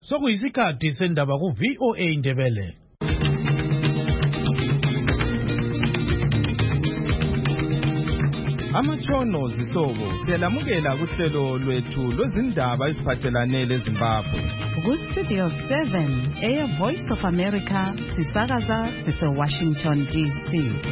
Sokuyisikhathi sendaba ku VOA Indebele. Amatshono zihlobo siyalamukela kuhlelo lwethu lwezindaba eziphathelane leZimbabwe. Ku Studio 7 Air Voice of America sisakaza Washington DC.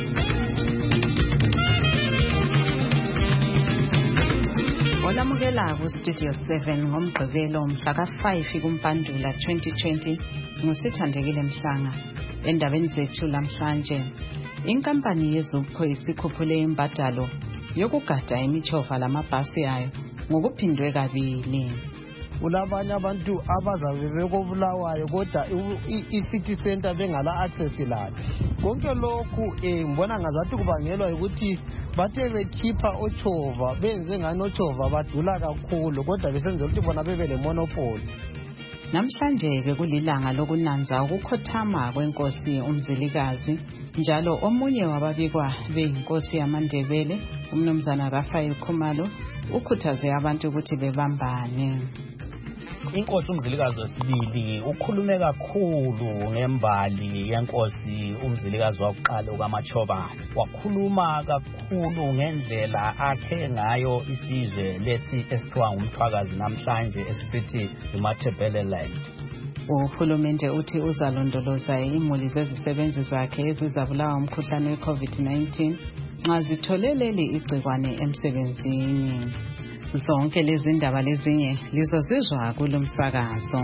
Olamukela ku Studio 7 ngomgqibelo mhla ka-5 kuMpandula 2020 ngusithandekile Mhlanga. Endabeni zethu lamhlanje, inkampani yeZupco isikhuphule imbadalo yokugada imichova lamabhasi ayo ngokuphindwe kabili. Kulabanye abantu abazabe bekobulawayo kodwa i-city center bengala access layo. Konke lokhu ngibona ngazathi kubangelwa ukuthi bathe bekhipha ochova benze ngani ochova badula kakhulu kodwa besenzela ukuthi bona bebe le monopoly. Namhlanje bekulilanga lokunanza ukukhothama kwenkosi uMzilikazi, njalo omunye wababikwa beyinkosi yamaNdebele umnumzana Raphael Khumalo ukhuthaze abantu ukuthi bebambane. Inkosi uMzilikazi wesibili ukhulume kakhulu ngembali yenkosi uMzilikazi wokuqala ukaMachobane. Wakhuluma kakhulu ngendlela akhe ngayo isizwe lesi esithiwa ngumthwakazi namhlanje esisithi iMatabeleland. Uhulumende uthi uzalondoloza imuli zezisebenzi zakhe ezizabulawa umkhuhlane we-COVID-19 nxa zithole leli igcikwane emsebenzini. Zonke lezi ndaba lezinye lizozizwa kulo msakazo.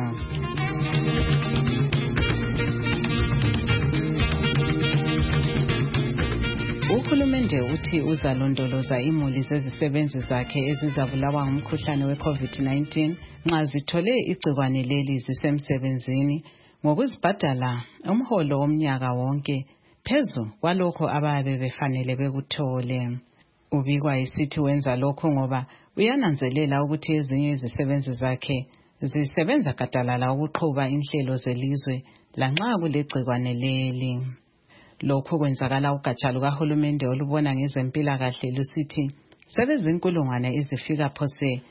Uhulumende uthi uzalondoloza imuli zezisebenzi zakhe ezizabulawa ngumkhuhlane we-COVID-19 nxa zithole igcikwane leli zisemsebenzini ngokuzibhadala umholo womnyaka wonke phezu kwalokho ababe befanele bekuthole. Ubikwa isithi wenza lokho ngoba uyananzelela ukuthi ezinye izisebenzi zakhe zisebenza gadalala ukuqhuba inhlelo zelizwe lanxa kulegcikwane leli. Lokhu kwenzakala ugatsha lukahulumende olubona ngezempilakahle lusithi sebezinkulungwane ezifika phose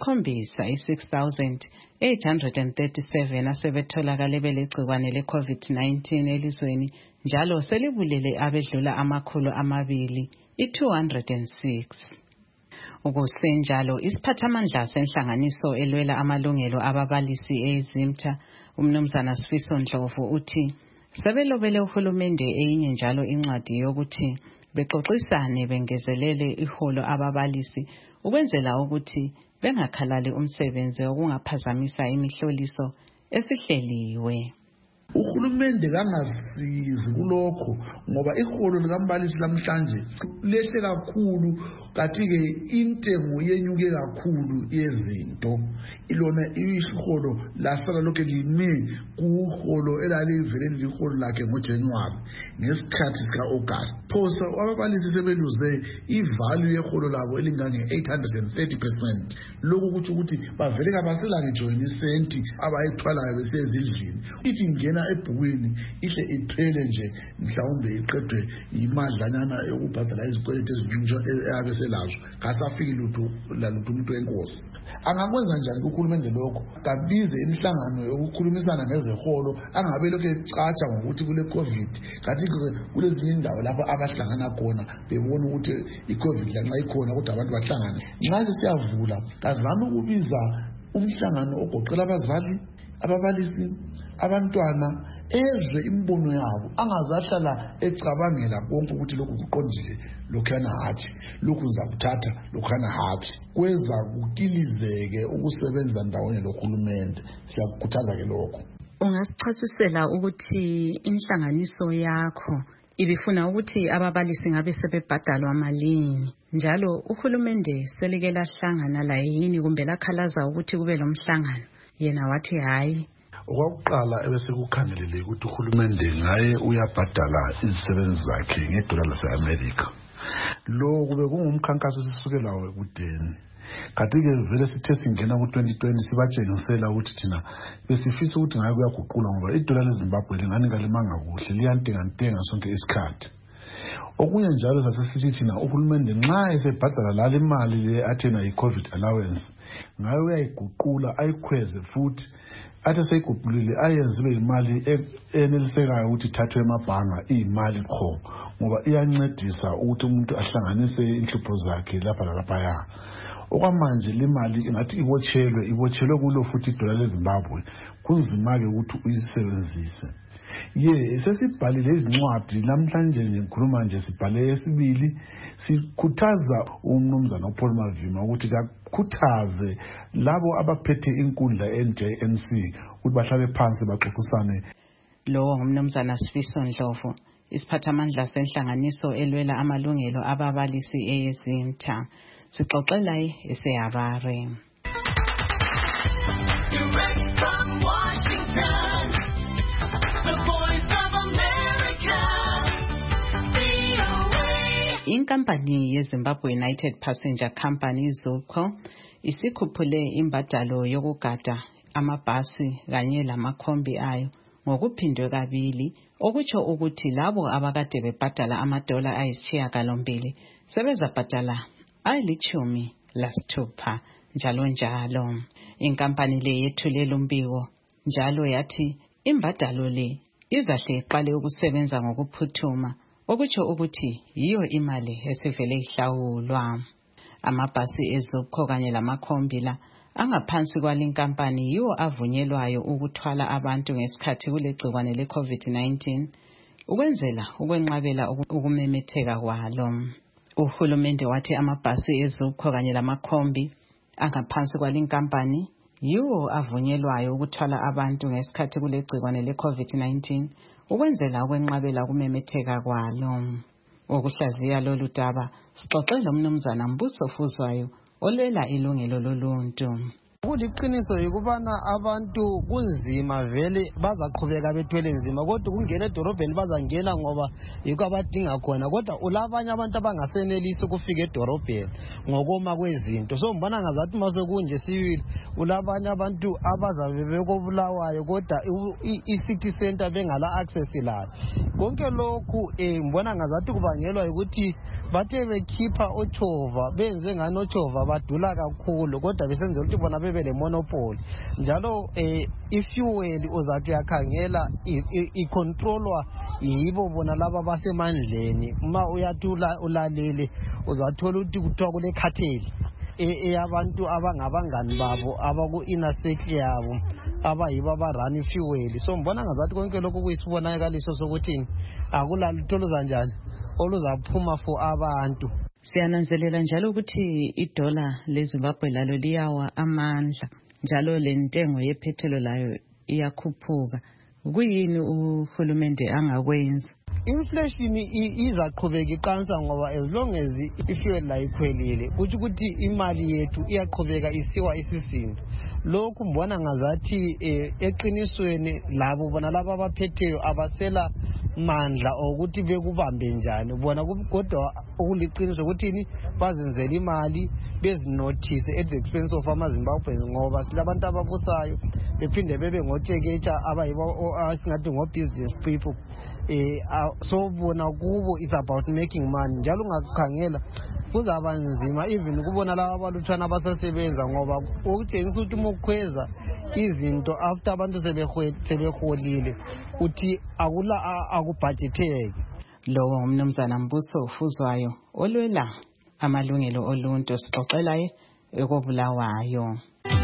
6,837 asebetholakale belegcikwane le-COVID-19 elizweni, njalo selibulele abedlula 206. Ukusenjalo, isiphathamandla senhlanganiso elwela amalungelo ababalisi eZimta, umnumzana Sifiso Ndlovu uthi sebelobele uhulumende eyinye njalo incwadi yokuthi bexoxisane bengezelele iholo ababalisi ukwenzela ukuthi bengakhalali umsebenzi okungaphazamisa imihloliso esihleliwe. Uhulumende kangasizi kulokho ngoba iholo likambalisi lamhlanje lehle kakhulu, kanti ke intengo yenyuke kakhulu yezinto. Ilona iholo lasala lokho lime kuholo elalivele liholo lakhe ngoJanuary ngesikhathi sika-August. Phosa ababalisi sebeluze ivalue yeholo labo elingange 830%. Lokhu kuthi ukuthi bavele kabasela ngitsho isenti abayithwalayo besezindlini. Ithi ngena ebhukwini ihle iphele nje mhlawumbe iqedwe imadlanyana yokubhadala izikweletu eziningi eyabeselazo, kasafiki lutho umuntu wenkosi. Angakwenza njani uhulumende lokho? Kabize imihlangano yokukhulumisana ngezeholo, angabe lokho ecatsha ngokuthi kule COVID kanti kulezinye indawo lapho abahlangana khona bebona ukuthi iCovid lanxa ikhona kodwa abantu bahlangana. Nxa siyavula kazame ukubiza umhlangano ogoqela abazali, ababalisi, abantwana, ezwe imbono yabo, angazahlala ecabangela konke ukuthi lokhu kuqondile, lokhana hathi, lokhu ngizakuthatha, lokhana hathi. Kweza kukilizeke ukusebenza ndawonye lohulumende. Siyakukhuthaza ke lokho. Ungasichasisela ukuthi inhlanganiso yakho ibifuna ukuthi ababalisi ngabe sebebhadalwa malini, njalo uhulumende selike lahlangana la yini kumbe lakhalaza ukuthi kube lo mhlangano? Yena wathi hayi. Okwakuqala ebese kukhangelele ukuthi uhulumende ngaye uyabhadala izisebenzi zakhe ngedola lase-America. Lo kube kungumkhankaso sisukela ekudeni. Kanti ke vele sithe singena ku-2020 sibatshengisela ukuthi thina besifisa ukuthi ngaye kuyaguqulwa ngoba idola leZimbabwe lingani kalimanga kuhle, liyantengantenga sonke isikhathi. Okunye njalo sasesithi thina uhulumende nxa esebhadala lali imali le athena yi-COVID allowance ngayo uyayiguqula ayikhweze futhi athi seyiguqulile ayenze ibe imali enelisekayo ukuthi ithathwe emabhanga iyimali qho ngoba iyancedisa ukuthi umuntu ahlanganise inhlupho zakhe lapha lalaphaya. Okwamanje le mali ingathi ibotshelwe kulo futhi idola leZimbabwe kuzima-ke ukuthi uyisebenzise. Sesibhalile izincwadi namhlanje ngikhuluma nje sibhale yesibili sikhuthaza umnumzana uPaul Mavima ukuthi kakhuthaze labo abaphethe inkundla NJNC ukuthi bahlale phansi baxoxisane. Lo ngumnumzana Sifiso Ndlovu, isiphathamandla senhlanganiso elwela amalungelo ababalisi eyezinta. Sixoxela eseHarare. Direct from Washington, the Voice of America, VOA. Inkampani yeZimbabwe United Passenger Company ZUPCO isikhuphule imbadalo yokugada amabhasi kanye lamakhombi ayo ngokuphindwe kabili, okutsho ukuthi labo abakade bebhadala amadola ayisishiyagalombili sebezabhadala $16 njalo. Inkampani le yethulela umbiko njalo yathi imbadalo le izahle iqale ukusebenza ngokuphuthuma, okutsho ukuthi yiyo imali esivele ihlawulwa. Amabhasi eZUPCO kanye lamakhombi la angaphansi kwalinkampani yiwo avunyelwayo ukuthwala abantu ngesikhathi kulegcikwane le-COVID-19 ukwenzela ukwenqabela ukumemetheka kwalo. Uhulumende wathi amabhasi eZUPCO kanye lamakhombi angaphansi kwalinkampani yiwo avunyelwayo ukuthwala abantu ngesikhathi kulegcikwane le-COVID-19 ukwenzela ukwenqabela ukumemetheka kwalo. Ukuhlaziya lolu daba sixoxela umnumzana Mbuso Fuzwayo olwela ilungelo loluntu. Kuliqiniso yikubana abantu kunzima vele bazaqhubeka bethwele nzima, kodwa kungena edorobheni bazangena ngoba yikho abadinga khona, kodwa ulabanye abantu abangasenelisi ukufika edorobheni ngokoma kwezinto. So mbona ngazathi masekunje sibili ulabanye abantu abazabe bekobulawayo kodwa i-city center bengala access lalo. Konke lokhu mbona ngazathi kubangelwa ukuthi bathe bekhipha ochova benze ngani ochova badula kakhulu, kodwa besenzela ukuthi bona bele monopoly njalo ifuel uzathi yakhangela icontrolwa yibo bona laba basemandleni. Uma uyathula ulalele uzathola ukuthi kuthiwa kule cartel eyabantu abangabangani babo abaku-inner circle yabo abayibo abarun ifuel. So mbona ngazathi konke lokhu kuyisibonakaliso sokuthini akulalutho oluzanjani oluzaphuma for abantu. Siyananzelela njalo ukuthi idola leZimbabwe lalo liyawa amandla njalo lentengo yephethelo layo iyakhuphuka. Kuyini uhulumende angakwenza? Inflation izaqhubeka iqansa ngoba as long as ifuel la ikhwelile kuthi ukuthi imali yethu iyaqhubeka isiwa isisindo. Lokhu mbona ngazathi eqinisweni labo bona laba abaphetheyo abasela mandla ukuthi bekubambe njani bona, kodwa okuliqiniso ukuthi bazenzela imali bezinothise at the expense of amaZimbabweans ngoba silabantu ababusayo bephinde bebe ngotsheketsha abayibo asingathi ngo-business people. So bona kubo it's about making money, njalo ungakhangela kuzaba nzima even kubona laba abalutshwana abasasebenza ngoba ukutshengisa ukuthi uma ukhweza izinto after abantu sebeholile uthi akubhajetheki. Lo umnumzana Mbuso Fuzwayo olwela amalungelo oluntu sixoxela ekobulawayo.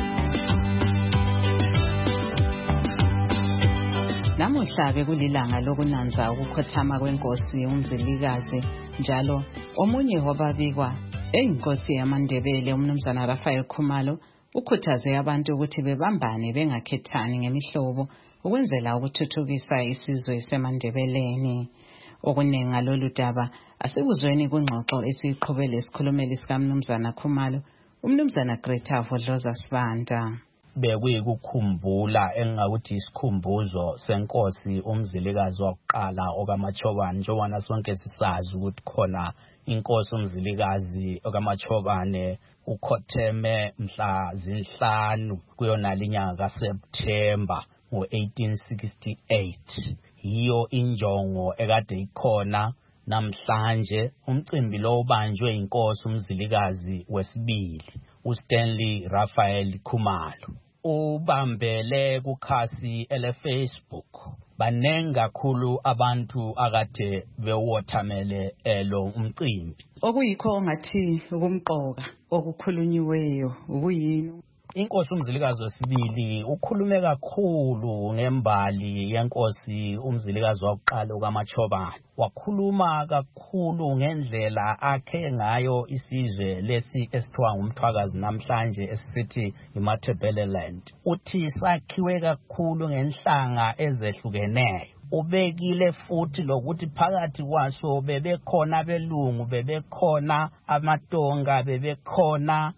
Namuhla-ke kulilanga lokunanza ukukhothama kwenkosi uMzilikazi, njalo omunye wababikwa eyinkosi yamaNdebele umnumzana Raphael Khumalo ukhuthaze abantu ukuthi bebambane bengakhethani ngemihlobo ukwenzela ukuthuthukisa isizwe semaNdebeleni. Okuningi ngalolu daba asikuzweni kungxoxo esiqhubele isikhulumeli sikaMnumzana Khumalo, umnumzana Greta Vodloza Sibanda. Bekuyikukhumbula engakuthi isikhumbuzo senkosi uMzilikazi wokuqala okaMachobane, njengoba sonke sisazi ukuthi khona inkosi uMzilikazi okaMachobane ukhotheme mhla zinhlanu kuyona linyanga kaSeptember ngo-1868. Yiyo injongo ekade ikhona namhlanje umcimbi lo ubanjwe inkosi uMzilikazi wesibili uStanley Raphael Khumalo. Ubambele kukhasi ele-Facebook. Banengi kakhulu abantu akade bewothamele lo umcimbi. Okuyikho ongathi ukumqoka okukhulunyiweyo ukuyini? Inkosi uMzilikazi wesibili ukhulume kakhulu ngembali yenkosi uMzilikazi wokuqala ukaMachobane. Wakhuluma kakhulu ngendlela akhe ngayo isizwe lesi esithiwa ngumthwakazi namhlanje esithi iMatabeleland. Uthi sakhiwe kakhulu ngenhlanga ezehlukeneyo. Ubekile futhi lokuthi phakathi kwaso bebekhona abelungu, bebekhona amatonga, bebekhona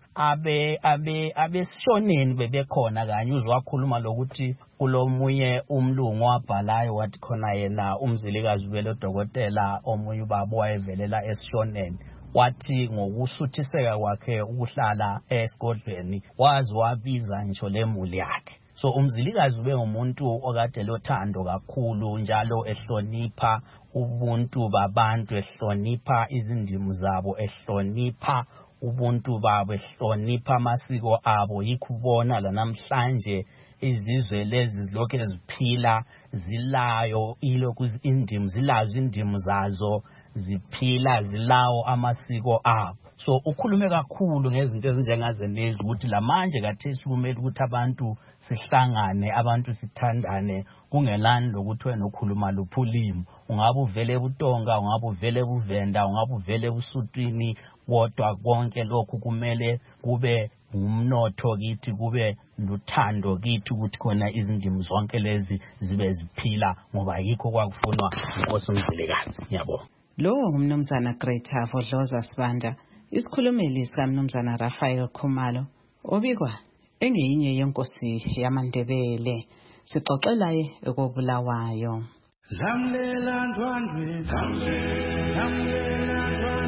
abesishoneni bebekhona kanye. Uzwakhuluma lokuthi kulomunye umlungu wabhalayo wathi khona yena uMzilikazi ubele dokotela omunye ubaba wayevelela esishoneni. Wathi ngokusuthiseka kwakhe ukuhlala esigodlweni wazi wabiza ngisho lemuli yakhe. So uMzilikazi ube ngumuntu okade lothando kakhulu njalo ehlonipha ubuntu babantu, ehlonipha izindimi zabo, ehlonipha ubuntu babo, ehlonipha amasiko abo. Yikho ubona la namhlanje izizwe lezi zilokhu eziphila zilayo ilokhu indimi zilazo indimi zazo, ziphila zilawo amasiko abo. So ukhulume kakhulu ngezinto ezinjengazenezi ukuthi lamanje kathesi kumele ukuthi abantu sihlangane, abantu sithandane, kungelani lokuthi wena ukhuluma luphulimo. Ungabe uvele ebutonga, ungabe uvele ebuvenda, ungabe uvele ebusutwini, kodwa konke lokhu kumele kube umnotho kithi, kube luthando kithi ukuthi khona izindimi zonke lezi zibe ziphila ngoba yikho kwakufunwa inkosi uMzilikazi. Ngiyabonga. Lo ngumnumzana Greta Vodloza Sibanda, isikhulumeli sikaMnumzana Raphael Khumalo, obikwa engeyinye yenkosi yamaNdebele. Sixoxela ekobulawayo. Lamlela ndwandwe, lamlela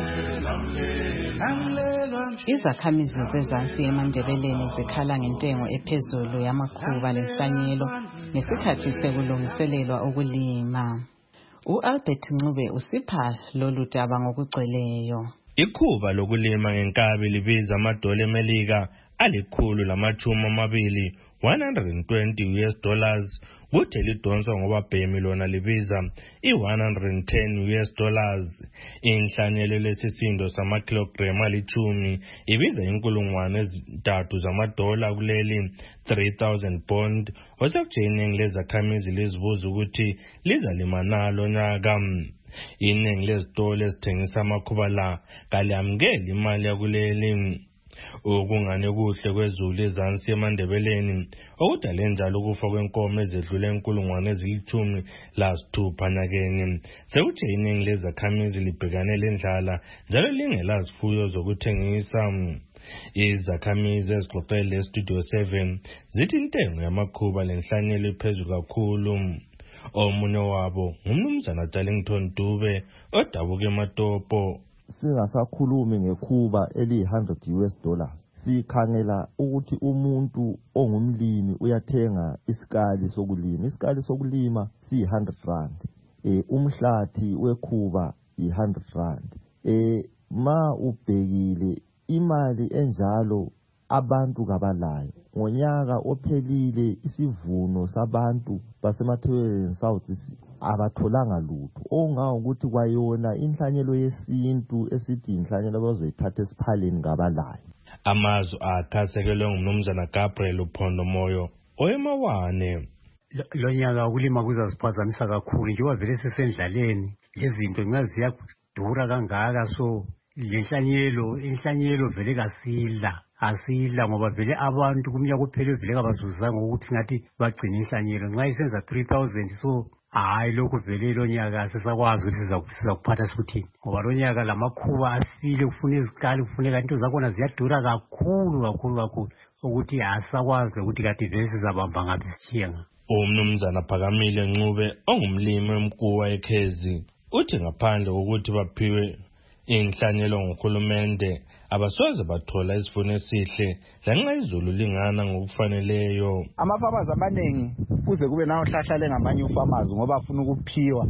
ndwandwe. Izakhamizi zezansi eMandebeleni zikhala ngentengo ephezulu yamakhuba lenhlanyelo ngesikhathi sekulungiselelwa ukulima. U-Albert Ncube usipha lolu daba ngokugcweleyo. Ikhuba lokulima ngenkabi libiza amadola eMelika $120, $120, kuthi lidonswa ngobabhemi lona libiza $110. Inhlanyelo lesisindo samakilogremu ali-10 ibiza $3,000 kuleli 3,000 bond. Osekujeningi lezakhamizi lizibuza ukuthi lizalima nalo nyaka. Iningi lezitolo ezithengisa amakhuba la kaliyamukeli imali yakuleli. Ukungane kuhle kwezulu ezansi eMandebeleni okudale njalo ukufa kwenkomo ezedlule 16,000 nyakeni. Sekuthe iningi lezakhamizi libhekane lendlala njalo lingelazifuyo zokuthengisa. Izakhamizi ezixoxele eStudio 7 zithi intengo yamakhuba lenhlanyelo iphezulu kakhulu. Omunye wabo ngumnumzana Darlington Dube odabuka eMatopo. Singasakhulumi ngekhuba eli$100, sikhangela ukuthi umuntu ongumlimi uyathenga isikali sokulima. Isikali sokulima siyi$100. Umhlathi wekhuba yi$100. Ma ubhekile imali enjalo abantu kabalayo. Ngonyaka ophelile isivuno sabantu basemathebeleni South abatholanga lutho. Ongawukuthi kwayona inhlanyelo yesintu esithi inhlanyelo abazoyithatha esiphaleni ngabalayo. Amazwi akhasekelwe ngumnumzana Gabriel Uphondomoyo oyemawane. Lo nyaka ukulima kuzasiphazamisa kakhulu njengoba vele sesendlaleni lezinto nxa ziyadura kangaka. So inhlanyelo vele asila ngoba vele abantu kumnyaka kuphele vele kabazuzanga ukuthi ngathi bagcina inhlanyelo nxa isenza 3,000. So hayi lokhu vele lo nyaka sesakwazi ukuthi sizakuphatha sikuthini ngoba lo nyaka lamakhuba afile, kufuna izikali, kufuneka into zakhona ziyadura kakhulu ukuthi asakwazi ukuthi kade vele sizabamba ngathi sithenga. Umnumzana Phakamile Ncube ongumlimi wemkuwa eKhezi uthi ngaphandle ukuthi baphiwe inhlanyelo nguhulumende abasoze bathola isivuno esihle lanxa izulu lingana ngokufaneleyo. Amafamazi amaningi kuze kube nawuhlahlale ngamanye ufamazi ngoba afuna ukuphiwa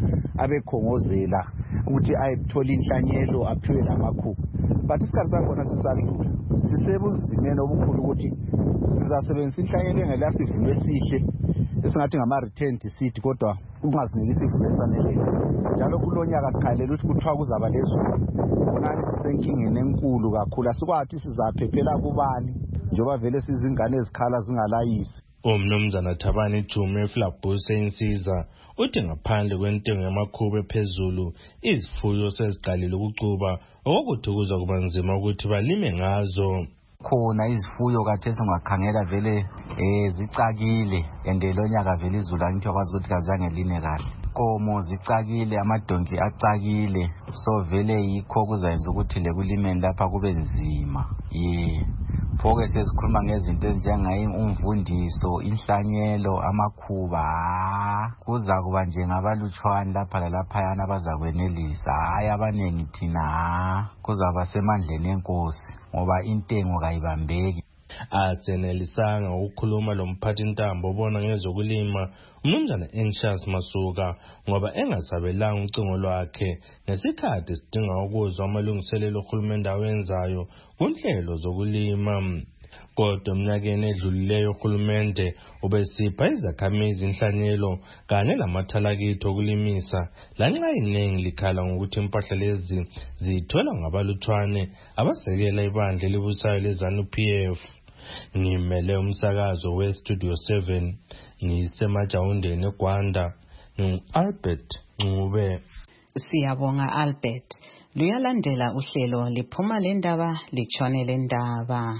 abekhongozela ukuthi ayithola inhlanyelo aphiwe lamakhuba. But isikhathi sakhona sisadlula. sisebunzimeni obukhulu ukuthi sizasebenzisa inhlanyelo engelasivuno esihle esingathi ngama-return seed kodwa kungasiniki isivuno esaneleyo. Njalo kulonyaka sikhalela ukuthi kuthiwa kuzaba lezulu. Khonani sisenkingeni enkulu kakhulu, asikwathi sizaphephela kubani njengoba vele sizingane ezikhala zingalayisi. Umnumzana Thabani Jume eFlabuse insiza uthi ngaphandle kwentengo yamakhuba ephezulu izifuyo seziqalile ukucuba okuthi kuza kuba nzima ukuthi balime ngazo. Khona izifuyo kathesi ungakhangela vele zicakile ende lonyaka vele izulu angithi akwazi ukuthi kazange line kahle. Komo zicakile, amadonki acakile, so vele yikho kuzayenza ukuthi lekulimeni lapha kube nzima. Phoke sesikhuluma ngezinto ezinjengayi umvundiso, inhlanyelo, amakhuba. Kuza kuba nje ngabalutshwana lapha lalaphayana abazakwenelisa. Hayi abanengi thina kuzaba semandleni enkosi ngoba intengo kayibambeki. Asenelisanga ukukhuluma lomphathi ntambo obona ngezokulima umnumzana Anxious Masuka ngoba engasabelanga ucingo lwakhe ngesikhathi sidinga ukuzwa amalungiselelo ohulumende awenzayo kunhlelo zokulima. Kodwa eminyakeni edlulileyo uhulumende ubesipha izakhamizi inhlanyelo kanye lamathalakitho okulimisa lanxa iningi likhala ngokuthi impahla lezi zithola ngabalutshwane abasekela ibandla elibusayo leZANU-PF. Ngimele umsakazo weStudio 7 ngisemajawundeni eGwanda Albert Ncube. Siyabonga Albert. Luyalandela uhlelo liphuma lendaba litshone lendaba.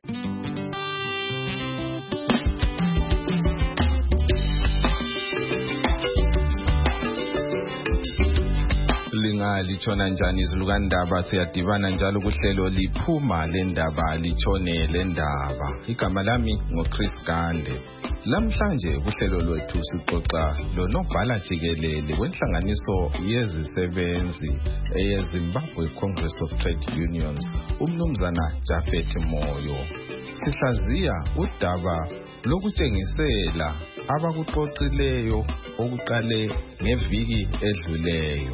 Litshona njani izilukandaba siyadibana njalo kuhlelo liphuma lendaba litshone lendaba. Igama lami ngoChris Gande. Lamhlanje kuhlelo lwethu sixoxa lonobhala jikelele wenhlanganiso yezisebenzi eyeZimbabwe Congress of Trade Unions umnumzana Japhet Moyo. Sihlaziya udaba lokutshengisela abakuxoxileyo okuqale ngeviki edluleyo.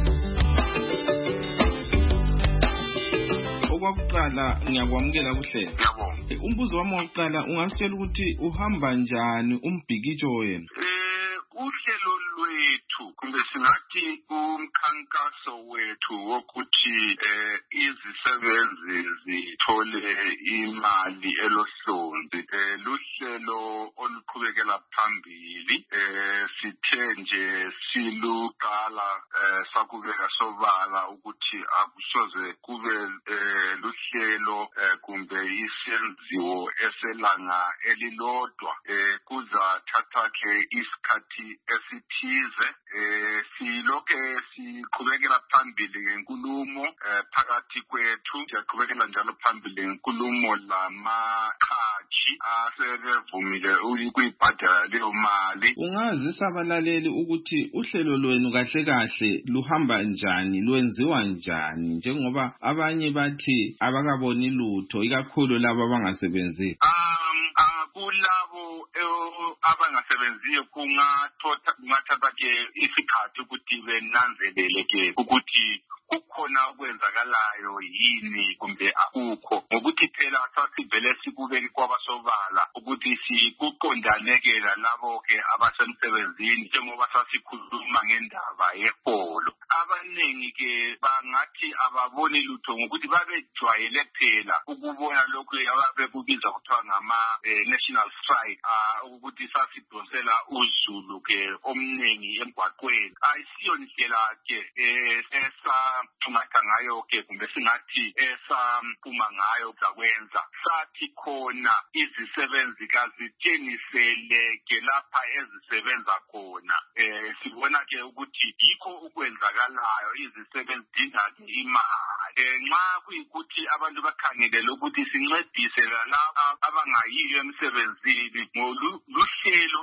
Okwaqala ngiyakwamukela kuhlelo. Umbuzo wami wokuqala ungasitshela ukuthi uhamba njani umbhikitsho wena? Uhlelo lwethu kumbe singathi umkhankaso wethu wokuthi izisebenzi zithole imali elohlonzi luhlelo oluqhubekela phambili. Sithe nje siluqala sakubeka sobala ukuthi akusoze kube luhlelo kumbe isenziwo eselanga elilodwa. Kuzathatha ke isikhathi esithize. Siloke siqhubekela phambili ngenkulumo phakathi kwethu. Siyaqhubekela njalo phambili ngenkulumo lamaqhaji asebevumile ukuyibhadala leyo mali. Ungazisa abalaleli ukuthi uhlelo lwenu kahle kahle luhamba njani, lwenziwa njani njengoba abanye bathi abakaboni lutho ikakhulu labo abangasebenzi? Kulabo abangasebenziyo kungathatha ke isikhathi ukuthi benanzelele ke ukuthi kukhona okwenzakalayo yini kumbe akukho, ngokuthi phela sasivele sikubeke kwabasobala ukuthi sikuqondanekela labo ke abasemsebenzini njengoba sasikhuluma ngendaba yeholo. Abanengi ke bangathi ababoni lutho ngokuthi babejwayele phela ukubona lokhu ababekubiza kuthiwa ngama national strike, ukuthi sasidonsela uzulu ke omningi emgwaqweni. Ayisiyo ndlela ke esathungatha ngayo ke kumbe singathi esaphuma ngayo zakwenza. Sathi khona izisebenzi kazitshengisele ke lapha ezisebenza khona. Sibona ke ukuthi yikho ukwenzakalayo, izisebenzi dinga imali. Nxa kuyikuthi abantu bakhangelele ukuthi sincedise laba abangayiyo emsebenzini ngoluhlelo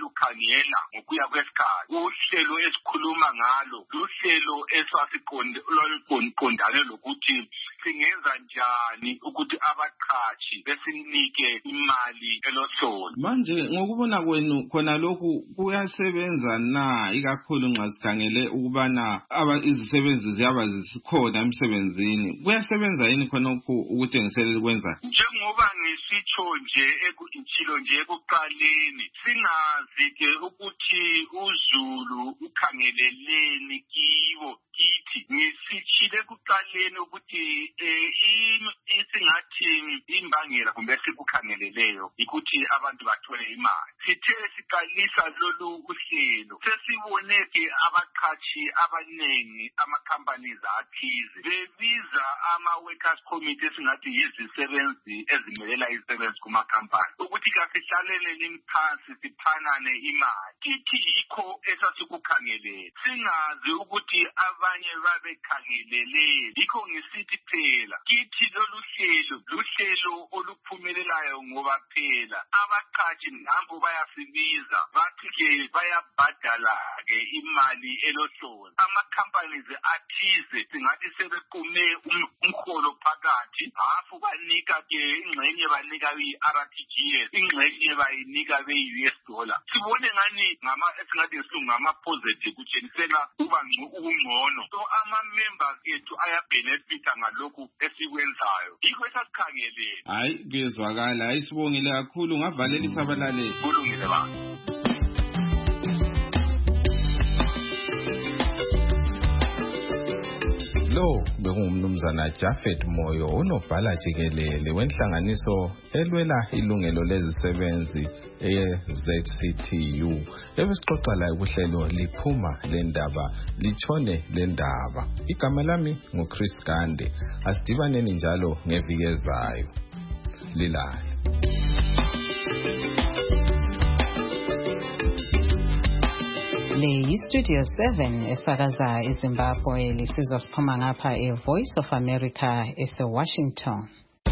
esingalukhangela ngokuya kwesikhathi. Uhlelo esikhuluma ngalo luhlelo olwaluqondane lokuthi singenza njani ukuthi abaqhashi besinike imali elohlolo. Manje ngokubona kwenu khona lokhu kuyasebenza na, ikakhulu nxa sikhangele ukubana izisebenzi ziyaba zisikhona emsebenzini? Kuyasebenza yini khonokho ukutshengisela ukwenza? Njengoba ngisitsho nje ekuqaleni, singazi ke ukuthi uZulu ukhangeleleni kibo kithi. Ngisitshile ekuqaleni ukuthi isingathi imbangela kumbe sikukhangeleleyo ukuthi abantu bathole imali. Sithe siqalisa lolu uhlelo, sesibone ke abaqhashi abanengi, ama-companies athize bebiza ama-workers committee esingathi yizisebenzi ezimelela izisebenzi kuma-company ukuthi kasihlaleleni phansi siphanane imali. Kithi yikho esasikukhangelele, singazi ukuthi abanye babekhangelele. Yikho ngisithi phela kithi lolu hlelo oluphumelelayo ngoba phela abaqhashi nabo bayasibiza bathi ke bayabhadala ke imali elohlolo. Ama-companies athize singathi sebequme umholo phakathi, hafu banika ke ingxenye banika i-RTGS, ingxenye bayinika be-US dollar. Sibone ngani esingathi ngesilungu ngama-positive kutshengisela kuba ukungcono. So ama-members ethu ayabenefita ngalokhu esikwenzayo. Yikho esasikhangelele. Hayi, kuyezwakala. Hayi, sibongile kakhulu. Ngavalelisa abalaleli. Kulungile baba. Lo bekungumnumzana Jafet Moyo, unobhala jikelele wenhlanganiso elwela ilungelo lezisebenzi eye-ZCTU. Ebesixoxa laye kuhlelo liphuma lendaba litshone lendaba. Igama lami nguChris Gande. Asidibaneni njalo ngeviki ezayo. Lilale. Le Studio 7 esakaza eZimbabwe lisizwa siphuma ngapha Voice of America ese-Washington.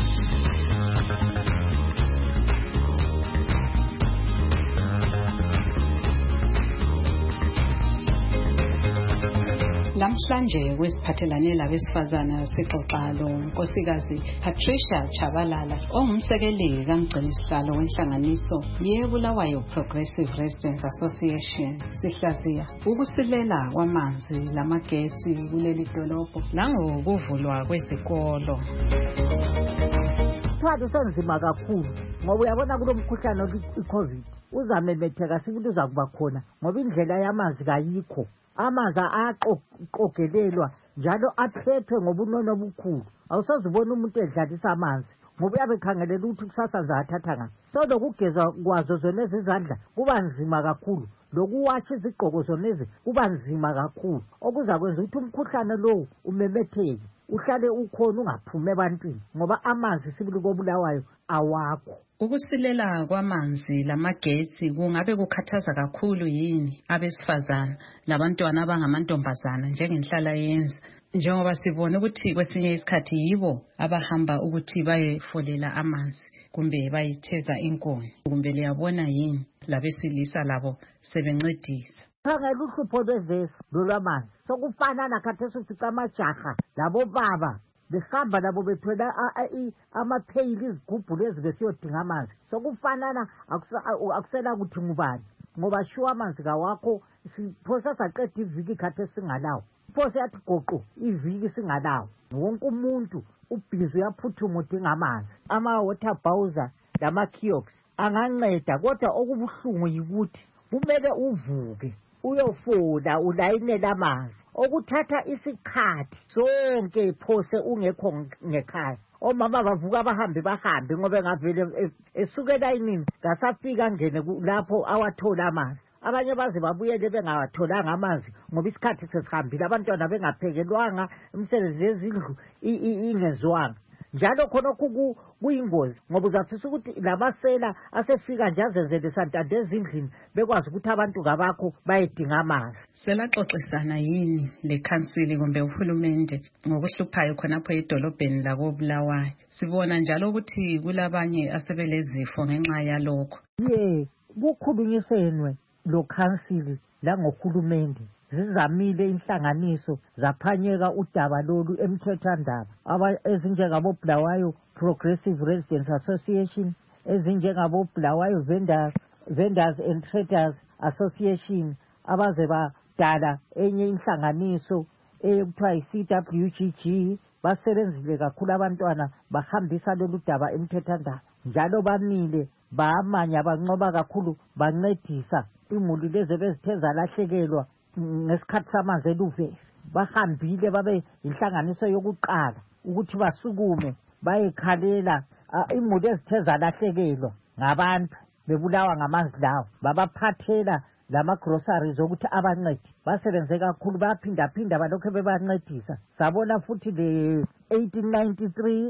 Namhlanje kwesiphathelane labesifazana sixoxa lonkosikazi Patricia Chabalala ongumsekeli kaMgcinisihlalo wenhlanganiso yeBulawayo Progressive Residents Association. Sihlaziya ukusilela kwamanzi lamagetsi kuleli dolobho nangokuvulwa kwezikolo. Isithathu senzima kakhulu ngoba uyabona kulomkhuhlane i-COVID uzamemetheka sikuthi uzakuba khona ngoba indlela yamanzi kayikho. Amanzi aqogelelwa njalo aphethwe ngobunono obukhulu. Awusazibona umuntu edlalisa amanzi ngoba uyabe khangelela ukuthi kusasa nzathatha ngaphi. So lokugeza kwazo zona izandla kuba nzima kakhulu, lokuwatsha izigqoko zona ezi kuba nzima kakhulu, okuza kwenza ukuthi umkhuhlane lo umemetheke uhlale ukhona ungaphumi ebantwini ngoba amanzi sibili koBulawayo awakho. Ukusilela kwamanzi lamagetsi kungabe kukhathaza kakhulu yini abesifazana labantwana abangamantombazana njengenhlala yenza, njengoba sibona ukuthi kwesinye isikhathi yibo abahamba ukuthi bayefolela amanzi kumbe bayitheza inkuni, kumbe liyabona yini labesilisa labo sebencedisa? Khangela uhlupho lwevesi lolwamanzi sokufanana khathesi ufica amajaha labo baba behamba labo bethwela amapheyili izigubhu lezi besiyodinga amanzi. Sokufanana akusela kuthi ngubani ngoba shuwa amanzi kawakho. Siphosa saqeda iviki khathesi singalawo, phosa yathi goqo iviki singalawo. Wonke umuntu ubhizi uyaphuthuma udinga amanzi. Ama-water bowser lama-kiosks anganceda, kodwa okubuhlungu yikuthi kumele uvuke uyofola ulayinela amanzi okuthatha isikhathi sonke phose ungekho ngekhaya. Omama bavuka bahambe ngoba ngavele esukela inini ngasafika ngene lapho awathola amanzi. Abanye baze babuyele bengawatholanga amanzi ngoba isikhathi sesihambile, abantwana bengaphekelwanga, imisebenzi yezindlu ingezwanga. Njalo khonokho kuyingozi ngoba uzafisa ukuthi labasela asefika nje azenzele santande ezindlini bekwazi ukuthi abantu ngabakho bayedinga amanzi. Selaxoxisana yini lekhansili kumbe uhulumende ngokuhluphayo khonapho edolobheni lakoBulawayo? Sibona njalo ukuthi kulabanye asebelezifo ngenxa yalokho. Kukhulunyiswenwe lo khansili la ngohulumende zizamile inhlanganiso zaphanyeka udaba lolu emthethandaba ezinjengabo Bulawayo Progressive Residents Association, ezinjengabo Bulawayo Vendors and Traders Association, abaze badala enye inhlanganiso ekuthiwa yi-CWGG. Basebenzile kakhulu abantwana bahambisa lolu daba emthethandaba, njalo bamile baamanya banqoba kakhulu bancedisa imuli lezi ebezithe zalahlekelwa ngesikhathi samanzi eluveli. Bahambile babe inhlanganiso yokuqala ukuthi basukume bayekhalela imuli ezithe zalahlekelwa ngabantu bebulawa ngamanzi lawo, babaphathela lama-groceries ukuthi abancede. Basebenze kakhulu, baphinda balokhu bebancedisa. Sabona futhi le-1893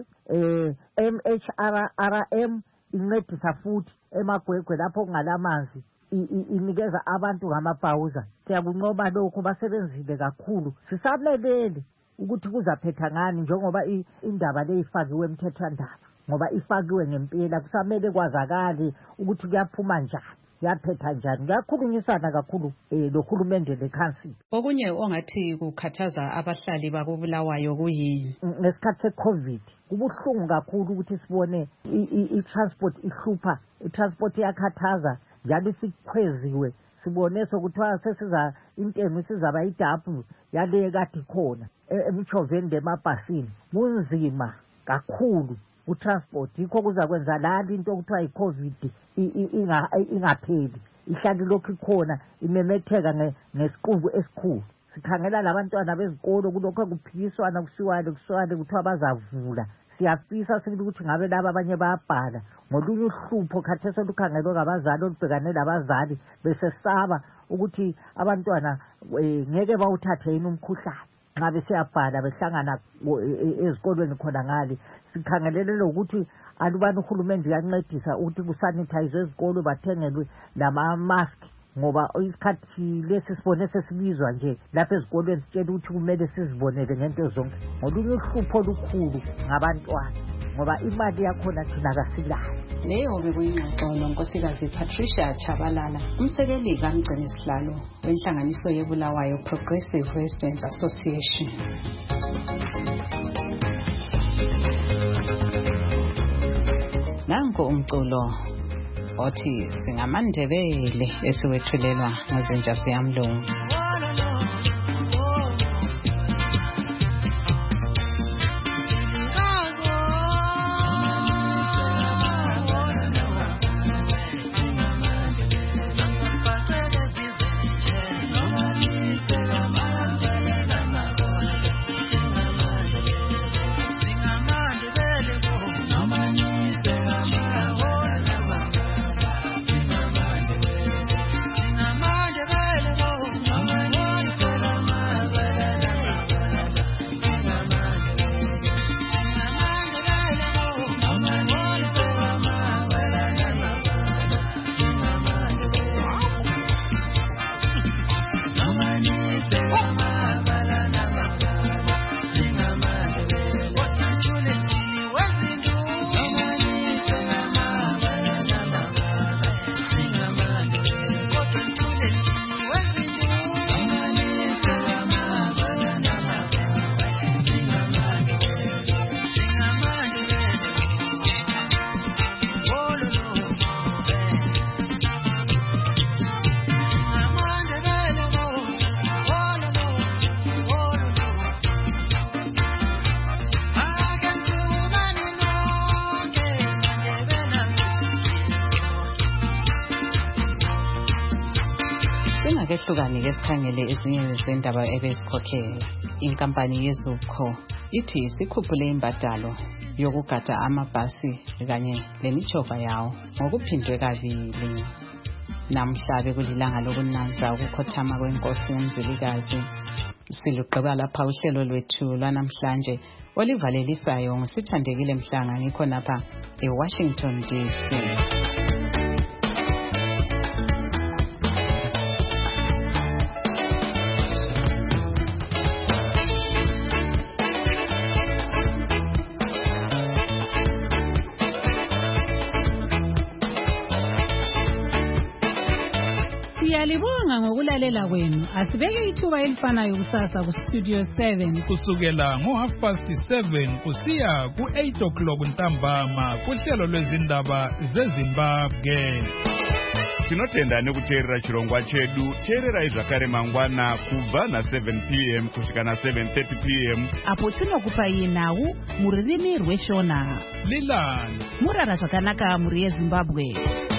MHRRM incedisa futhi emagwegwe lapho kungalamanzi, inikeza abantu ngamabhawuza. Siyakunqoba lokho, basebenzile kakhulu. Sisamelele ukuthi kuzaphetha ngani njengoba indaba le ifakiwe emthethwandaba, ngoba ifakiwe ngempela. Kusamele kwazakale ukuthi kuyaphuma njani, yaphetha njani. Kuyakhulunyisana kakhulu lohulumende lekhansili. Okunye ongathi kukhathaza abahlali bakubulawayo kuyini? Ngesikhathi se-COVID kubuhlungu kakhulu ukuthi sibone i-transport ihlupha, i-transport iyakhathaza njalo isikhweziwe. Sibone sokuthiwa sesiza intengo isizaba idabhu yale kade khona emchoveni lemabhasini. Kunzima kakhulu utransport, yikho kuzakwenza lali into okuthiwa i-COVID ingapheli, ihlale lokhu ikhona imemetheka ngesiqubu esikhulu. Sikhangela labantwana bezikolo kulokho kuphikiswana kusiwane kuthiwa bazavula. Siyafisa sibili ukuthi ngabe laba abanye bayabhala ngolunye uhlupho khathesi olukhangelwe ngabazali olubhekane labazali besesaba ukuthi abantwana ngeke bawuthathe yini umkhuhlane nxa besiyabhala behlangana ezikolweni khona ngale. Sikhangelele ukuthi alubani uhulumende uyancedisa ukuthi kusanithayizwe ezikolo, bathengelwe lama-mask, ngoba isikhathi lesi sibone sesibizwa nje lapha ezikolweni sitshela ukuthi kumele sizibonele ngento zonke. Ngolunye uhlupho olukhulu ngabantwana ngoba imali yakhona thina kasilayo. Leyo bekuyingxoxo nonkosikazi Patricia Chabalala, umsekeli kamgcini sihlalo wenhlanganiso yebulawayo Progressive Residents Association. Nanko umculo othi singamandebele esiwethulelwa ngozinja siyamlungu. Singakehlukani ke sikhangele ezinye zendaba ebesikhokhela. Inkampani yeZupco ithi sikhuphule imbadalo yokugada amabhasi kanye lemichova yawo ngokuphindwe kabili. Namhla bekulilanga lokunanza ukukhothama kwenkosi uMzilikazi. Siluqeba lapha uhlelo lwethu lwanamhlanje olivalelisayo ngosithandekile Mhlanga ngikho napha eWashington DC. Siyalibonga ngokulalela kwenu. Asibeke ithuba elifanayo kusasa ku-Studio 7 kusukela ngo7:30 kusiya ku8 ntambama kuhlelo lwezindaba zeZimbabwe. Tinotenda nekuteerera chirongwa chedu. Teererai zvakare mangwana kubva na7 p.m. kusvika na7:30 p.m. apo tinokupai nhau muririmi rweshona. Lilani murara zvakanaka muri yeZimbabwe.